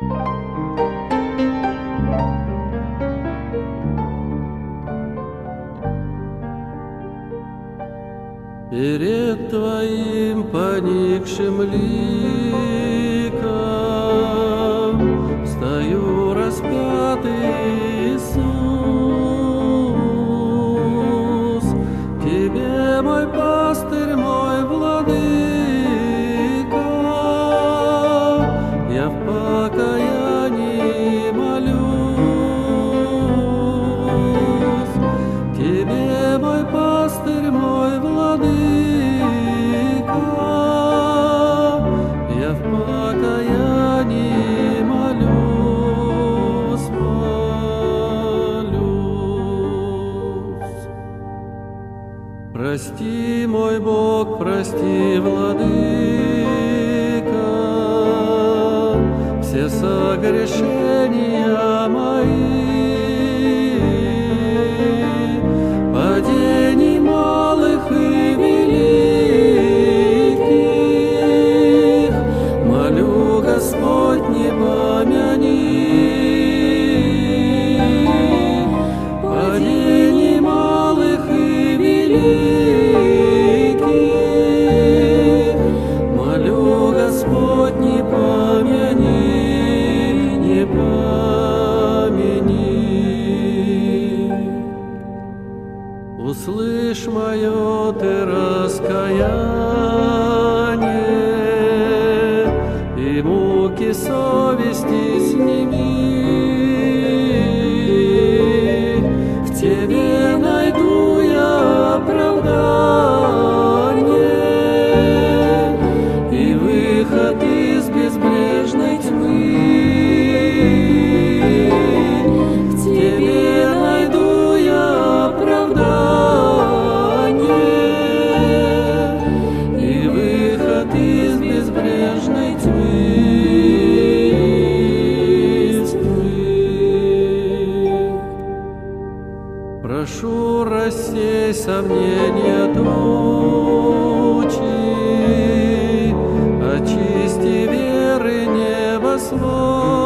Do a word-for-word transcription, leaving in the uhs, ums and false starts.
Перед Твоим поникшим ликом стою распятый, Иисус. Тебе, мой пастырь, мой владыка, я в покаянии молюсь. Тебе, мой пастырь, мой владыка, я в покаянии молюсь, молюсь. Прости, мой Бог, прости, владыка, все согрешения мои, падений малых и великих, молю, Господь, не помяни. Падений малых и великих, молю, Господь, не помяни, не помяни. Услышь мое ты раскаяние и муки совести сними. В Тебе найду я оправдание и выход из безбрежной тьмы. В Тебе найду я оправдание и выход из безбрежной тьмы. Прошу, рассей сомнения тучи, очисти веры небосвод.